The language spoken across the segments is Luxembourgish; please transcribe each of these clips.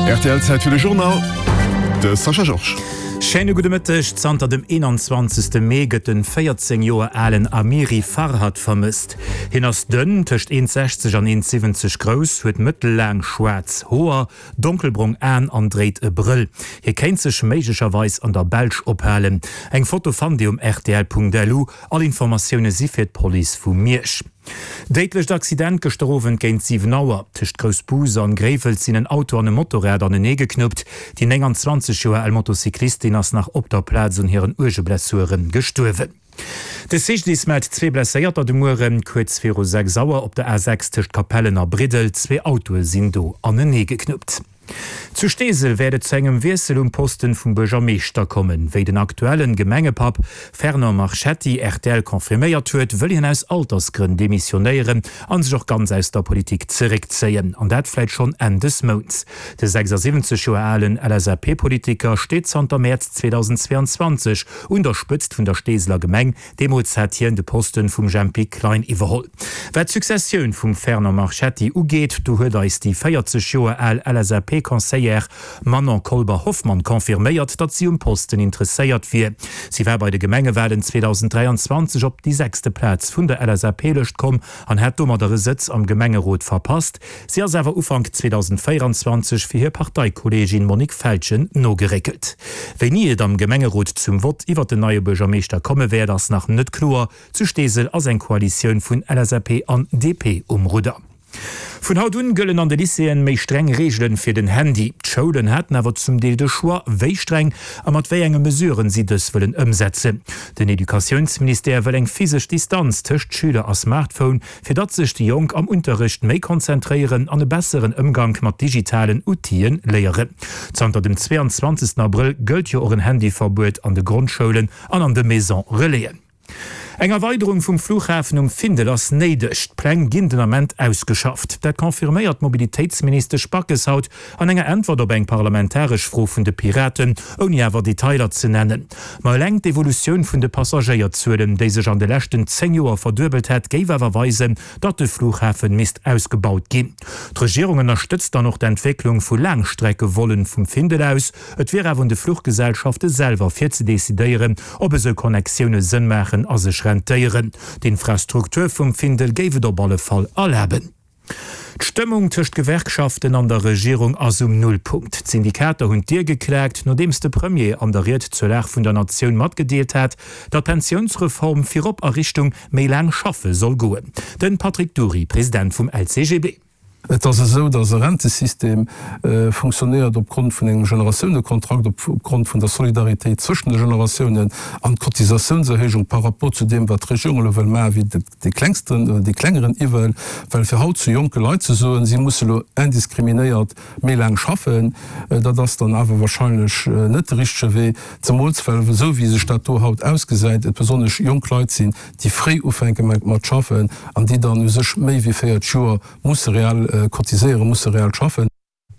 RTL-Zeit für den Journal de Sascha George. Scheine gute Mittag, Zanter dem 21. Mai gëtt den 14 Joer allen Amiri Farhad vermisst. Hin ass dünn, tcht 1,60 an 1,70 groß, huet mittellang schwarz, hoher, dunkelbrung an dreht e Brill. Hier kennt sech méiglicherweis an der Belsch ophalen. Eng Foto fand die RTL.delu, all Informationen sie fir Police vu Mirsch. Deitlecht Accident gestorven géint 7 Auer. Tischcht Grousbuser an Gräfel sinn en Auto an e Motorrad an den Nee geknüpt. Die enger 20 Joer el Motocyclistin ass nach op der Platz und hireieren Urgeblessuren gestuerwen. De Sichtlis mat 2 blesséierter de Muren kurz 6 Sauer op der A6 tischcht Kapellener Bridel, 2 Autoe sinn do an den Nee geknüpt. Zu Stesel werdet zu engem Wesel Posten vum Bürgermeister kommen. Wéi den aktuellen Gemengepap Ferner Marchetti RTL konfirméiert huet, wëll hin aus Altersgrünn demissionéieren an sech och ganz aus der Politik zurückzeien. An dat fläit schon Ende des Monats. De 76 Joalen LSAP-Politiker steht Sonntag März 2022 unterspitzt vun der Steseler Gemeng, Demos hat hier de Posten vum Jean-Pierre Klein iwwerholl. Wer Successioun vum Ferner Marchetti ugeet, du huet is die 40 Joel LSAP Conseiller Manon Kolber-Hoffmann konfirméiert, dat sie Posten interesseiert wie. Sie war bei de Gemengewahlen 2023 op die 6. Platz vun der LSAP lecht kom an het dummer der Sitz am Gemengerot verpasst. Sie hat sewer Ufang 2024 fir hier Parteikollegin Monique Felschen no gerekelt. Wenn nie am Gemengerot zum Wort iwwer den neue Bürgermeister komme, wär das nach net klar zu Stesel as en Koalition vun LSAP an DP umruder. Von haut un gëllen an de Lyceen méi streng Regeln fir den Handy. D'Schulen hätten awer zum Deel de Choix wéi streng a mat wéi enge Mesuren sie dës willen ëmsetze. Den Edukationsminister will eng physisch Distanz tëcht Schüler a Smartphone, fir dat sech die Jung am Unterricht méi konzentrieren an e besseren Umgang mat digitalen Utien leiere. Zanter dem 22. April gëlt jo euren Handyverbot an de Grundschulen an de Maison Reléen. Eng Erweiterung vum Flughafen Findel ass neidecht Pläng gindenament ausgeschafft. Dat konfirméiert Mobilitätsminister Spackes haut an enger Antwort op eng parlamentarisch Fro vun de Piraten oni awer Detailer ze nennen. Ma lengt d'Evoluioun vun de Passagierzuelen, déi sech an de lächten 10 Joer verdürbelt het, géiwwer weisen, dat de Flughafen mist ausgebaut gin. D'Regierung unterstützt dann noch d'Entwicklung vu Langstrecke wollen vum Findel aus. Et wär vun de Fluggesellschafte selber fir ze desideieren, ob e se Konneexioune sinn machen as sech rentieren. D'Infrastruktur vum Findel géwe der balle Fall allheben. D'Stimmung tëcht Gewerkschaften an der Regierung as Nullpunkt. Syndikater hunn Dir geklägt, nodems de Premier an der Riet zur Lach vun der Nation mat gedeelt hat, dat Pensionsreform fir op Errichtung méi lang schaffe soll goen. Den Patrick Dury, Präsident vum LCGB. Das ist so, dass das Rentesystem funktioniert aufgrund von einem Generationenkontrakt, aufgrund von der Solidarität zwischen den Generationen an Kotisationserhöhung par rapport zu dem, was die Regierung will mehr wie die kleineren Iwel, weil für Haut zu junge Leute so, sie müssen indiskriminiert mehr lang schaffen, da das dann aber wahrscheinlich nicht richtig wäre. Zum Beispiel, so wie sie Statuhaut ausgeseit, besonders junge Leute sind, die frei aufhängen mit schaffen, an die dann sich mehr wie 4 Jahre muss real kotiseieren muss real schaffen.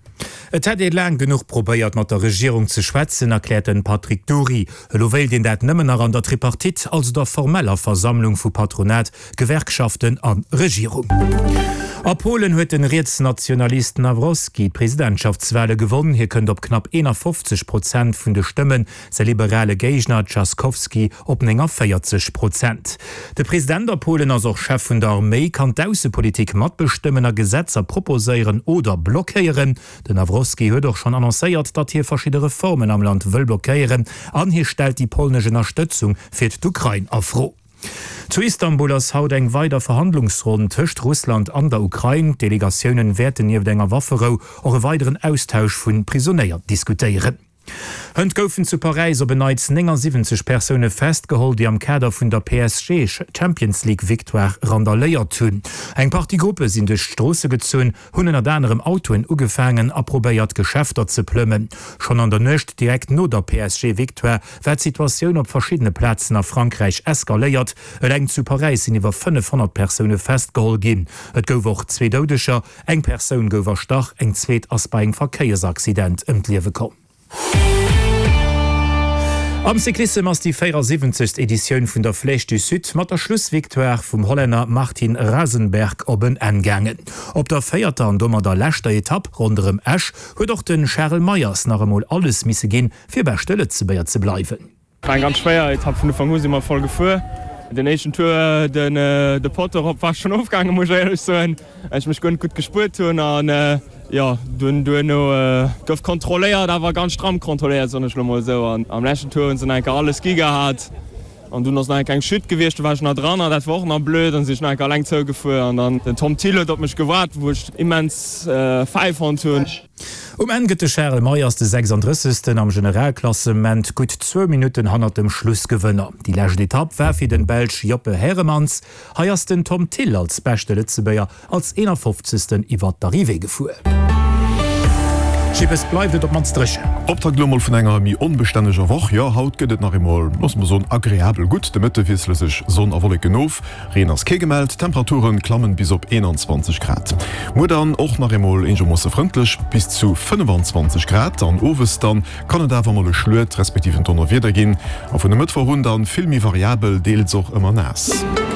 Et hat lang genug probéiert mat der Regierung ze schwätzen, erklärten Patrick Dury. Lowel den dat nëmmener an der Tripartit als der formeller Versammlung vu Patronat, Gewerkschaften an Regierung. A Polen huet den Rätsnationalist Nawrocki Präsidentschaftswelle gewonnen. Hier kënnt op knapp 51% vun de Stimmen se liberale Gegner Trzaskowski op enger 40%. De Präsident der Polen as auch Chef vun der Armee kann d'Außenpolitik mat bestimmener Gesetzer proposéieren oder blockéieren. Den Nawrocki huet doch schon annoncéiert, dat hier verschiedene Reformen am Land wëll blockéieren. An hier stellt die polnische Unterstützung fir d'Ukraine afro. Zu Istanbul ass haut eng weiter Verhandlungsrunden tëcht Russland an der Ukraine. Delegationen werden iw enger Waffero och weiteren Austausch vun Prisonnéier diskutieren. Hënd goufen zu Paris op beneit 70 Personen festgeholt, die am Kader vun der PSG Champions League Victoire randaléiert hunn. Eng Partygruppe sind durch Strosse gezun, hunn an anderem Autoen ugefangen aprobéiert Geschäfter ze plümmen. Schon an der Nëcht direkt no der PSG Victoire wär Situationun op verschiedene Plätzen nach Frankreich eskaléiert. Et eng zu Paris sind iwwer 500 Personen festgeholt gin. Et gouf och 2 Dodescher, eng Person gower stach, eng zweet ass bei eng Verkeiersaccident ëmtliewe kom. Am Cyklissem ass die 74. Edition vun der Flèche du Süd mat der Schlussviktoire vum Holländer Martin Rasenberg oben engangen. Op der Feierter an dommer der lächte Etapp runem Esch huet doch den Cheryl Meyers nachmol alles misse gin fir bei Stelle ze beier ze bleiwen. Ein ganz schwer Etapp vun Van immer voll gefu. Den Nation Tour de Potter op war schon aufgegangen muss so ich mich gut gespurt hun an ja, du gouf kontroléiert, da war ganz stramm kontrolliert so so. Am Nation Tour sind enke alles Giga hat. Und du hast kein Schütt gewischt, war schon dran, das war noch blöd und sich lang zugeführt. Und dann den Tom Thiele hat mich gewartet, wo ich immens 500 tun. Engete Cheryl Meyers de 36. am Generalklassement gut 2 Minuten han dem Schlussgewënner. Die lächte Etapp war fir den Belsch Joppe Herremanns, heiers den Tom Till als beste Lützebäier als 51. iwwer d'Arrivé gefu. Schippes bleiwet op man Striche. Op der Glummel vun enger mi onbestäneger Woch ja haut gëtt nach immer loss ma son agréabel gut de Mëtte wiesle sech son awolle genouf, Reen ass kegemeld, Temperaturen klammen bis op 21 Grad. Mo dann och nach Emol Inge mosse frontlech bis zu 25 Grad an Owes dann kann dawer molle schluet respektiven Tonner wieder ginn, a vun de Mëtt verhun an filmi variabel deelt soch immer nass.